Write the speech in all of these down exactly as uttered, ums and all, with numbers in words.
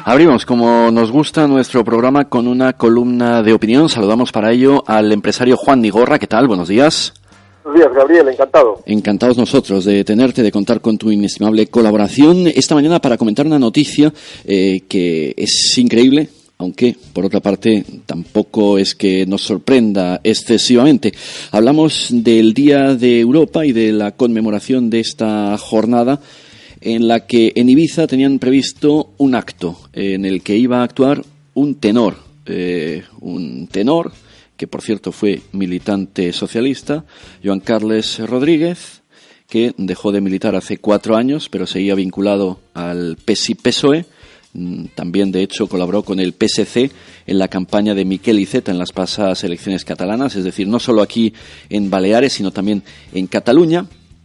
Abrimos, como nos gusta, nuestro programa con una columna de opinión. Saludamos para ello al empresario Juan Nigorra. ¿Qué tal? Buenos días. Buenos días, Gabriel. Encantado. Encantados nosotros de tenerte, de contar con tu inestimable colaboración esta mañana para comentar una noticia eh, que es increíble, aunque, por otra parte, tampoco es que nos sorprenda excesivamente. Hablamos del Día de Europa y de la conmemoración de esta jornada, en la que en Ibiza tenían previsto un acto en el que iba a actuar un tenor, eh, un tenor que por cierto fue militante socialista, Joan Carles Rodríguez, que dejó de militar hace cuatro años, pero seguía vinculado al P S I-P S O E. También, de hecho, colaboró con el P S C en la campaña de Miquel Iceta en las pasadas elecciones catalanas, es decir, no solo aquí en Baleares, sino también en Cataluña.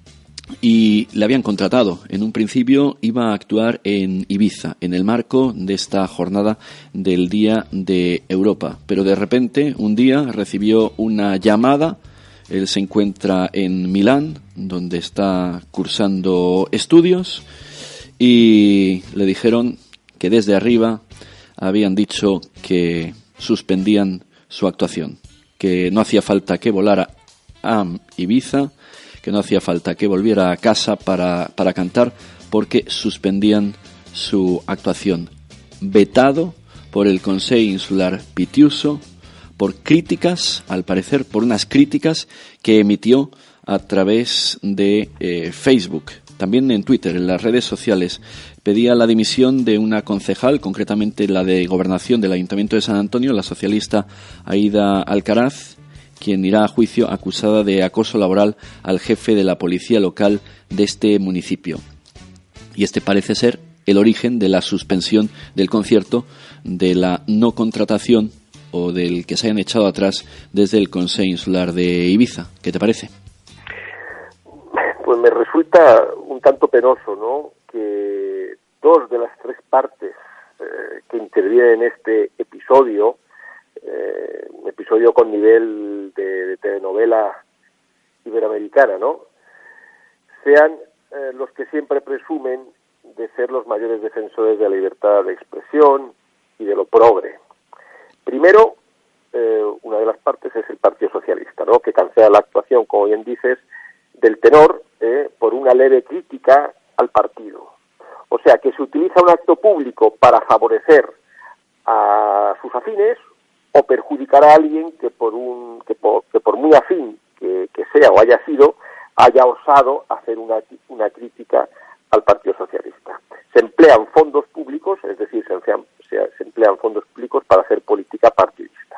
Y le habían contratado. En un principio iba a actuar en Ibiza, en el marco de esta jornada del Día de Europa. Pero de repente, un día, recibió una llamada. Él se encuentra en Milán, donde está cursando estudios, y le dijeron que desde arriba habían dicho que suspendían su actuación, que no hacía falta que volara a Ibiza, que no hacía falta que volviera a casa para, para cantar, porque suspendían su actuación. Vetado por el Consell Insular Pitiuso, por críticas, al parecer por unas críticas que emitió a través de eh, Facebook, también en Twitter, en las redes sociales. Pedía la dimisión de una concejal, concretamente la de Gobernación del Ayuntamiento de San Antonio, la socialista Aida Alcaraz, quien irá a juicio acusada de acoso laboral al jefe de la policía local de este municipio. Y este parece ser el origen de la suspensión del concierto, de la no contratación o del que se hayan echado atrás desde el Consell Insular de Ibiza. ¿Qué te parece? Pues me resulta un tanto penoso, ¿no?, que dos de las tres partes eh, que intervienen en este episodio, Eh, un episodio con nivel de, de telenovela iberoamericana, ¿no?, sean eh, los que siempre presumen de ser los mayores defensores de la libertad de expresión y de lo progre. Primero, eh, una de las partes es el Partido Socialista, ¿no?, que cancela la actuación, como bien dices, del tenor eh, por una leve crítica al partido. O sea, que se utiliza un acto público para favorecer a sus afines o perjudicar a alguien que por un que por, que por muy afín que, que sea o haya sido, haya osado hacer una, una crítica al Partido Socialista. Se emplean fondos públicos, es decir, se emplean, se, se emplean fondos públicos para hacer política partidista.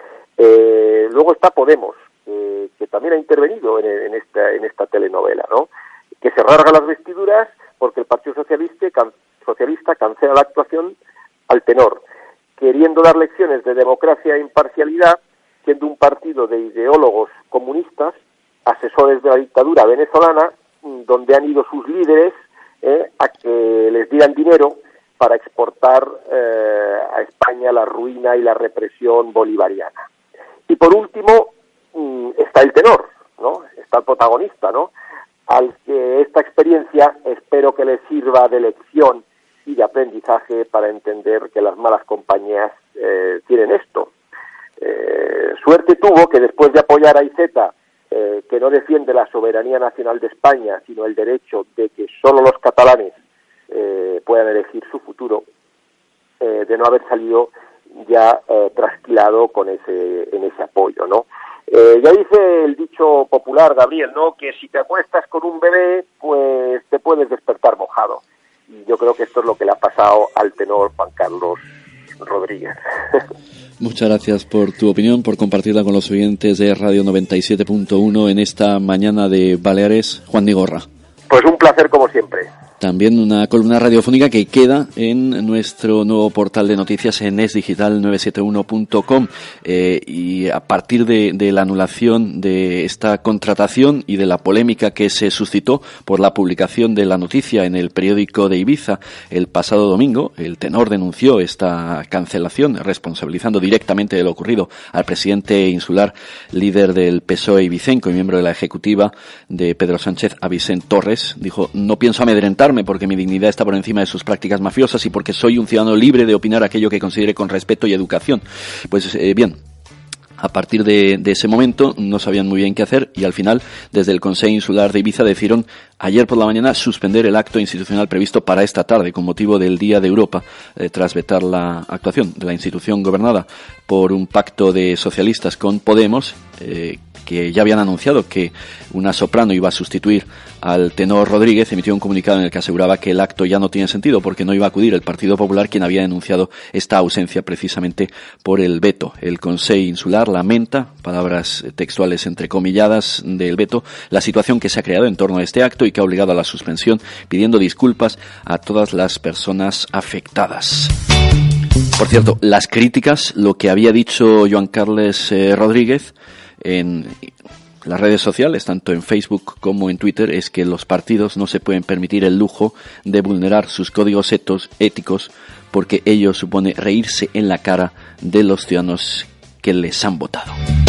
Eh, luego está Podemos, eh, que también ha intervenido en, en, esta, en esta telenovela, ¿no?, que se rasga las vestiduras porque el Partido Socialista, can, Socialista cancela la actuación al tenor, queriendo dar lecciones de democracia e imparcialidad, siendo un partido de ideólogos comunistas, asesores de la dictadura venezolana, donde han ido sus líderes eh, a que les dieran dinero para exportar eh, a España la ruina y la represión bolivariana. Y por último mmm, está el tenor, ¿no?, está el protagonista, ¿no?, al que esta experiencia espero que le sirva de lección y de aprendizaje para entender que las malas compañías eh, tienen esto. Eh, suerte tuvo que después de apoyar a Iceta, eh, que no defiende la soberanía nacional de España, sino el derecho de que solo los catalanes eh, puedan elegir su futuro, eh, de no haber salido ya eh, trasquilado con ese, en ese apoyo, ¿no? Eh, ya dice el dicho popular, Gabriel, ¿no?, que si te acuestas con un bebé, pues te puedes despertar mojado. Y yo creo que esto es lo que le ha pasado al tenor Juan Carlos Rodríguez. Muchas gracias por tu opinión, por compartirla con los oyentes de Radio noventa y siete punto uno en esta mañana de Baleares. Juan Nigorra. Pues un placer como siempre. También una columna radiofónica que queda en nuestro nuevo portal de noticias en es digital nueve siete uno punto com eh, y a partir de, de la anulación de esta contratación y de la polémica que se suscitó por la publicación de la noticia en el periódico de Ibiza el pasado domingo, el tenor denunció esta cancelación, responsabilizando directamente de lo ocurrido al presidente insular, líder del P S O E ibicenco y miembro de la ejecutiva de Pedro Sánchez, a Vicent Torres. Dijo: no pienso amedrentar quejarme porque mi dignidad está por encima de sus prácticas mafiosas y porque soy un ciudadano libre de opinar aquello que considere con respeto y educación. Pues eh, bien, a partir de, de ese momento no sabían muy bien qué hacer y al final desde el Consejo Insular de Ibiza decidieron ayer por la mañana suspender el acto institucional previsto para esta tarde con motivo del Día de Europa, eh, tras vetar la actuación de la institución gobernada por un pacto de socialistas con Podemos, eh, que ya habían anunciado que una soprano iba a sustituir al tenor Rodríguez. Emitió un comunicado en el que aseguraba que el acto ya no tiene sentido porque no iba a acudir el Partido Popular, quien había denunciado esta ausencia precisamente por el veto. El Consejo Insular lamenta, palabras textuales entrecomilladas del veto, la situación que se ha creado en torno a este acto y que ha obligado a la suspensión, pidiendo disculpas a todas las personas afectadas. Por cierto, las críticas, lo que había dicho Joan Carles eh, Rodríguez en las redes sociales, tanto en Facebook como en Twitter, es que los partidos no se pueden permitir el lujo de vulnerar sus códigos etos, éticos porque ello supone reírse en la cara de los ciudadanos que les han votado.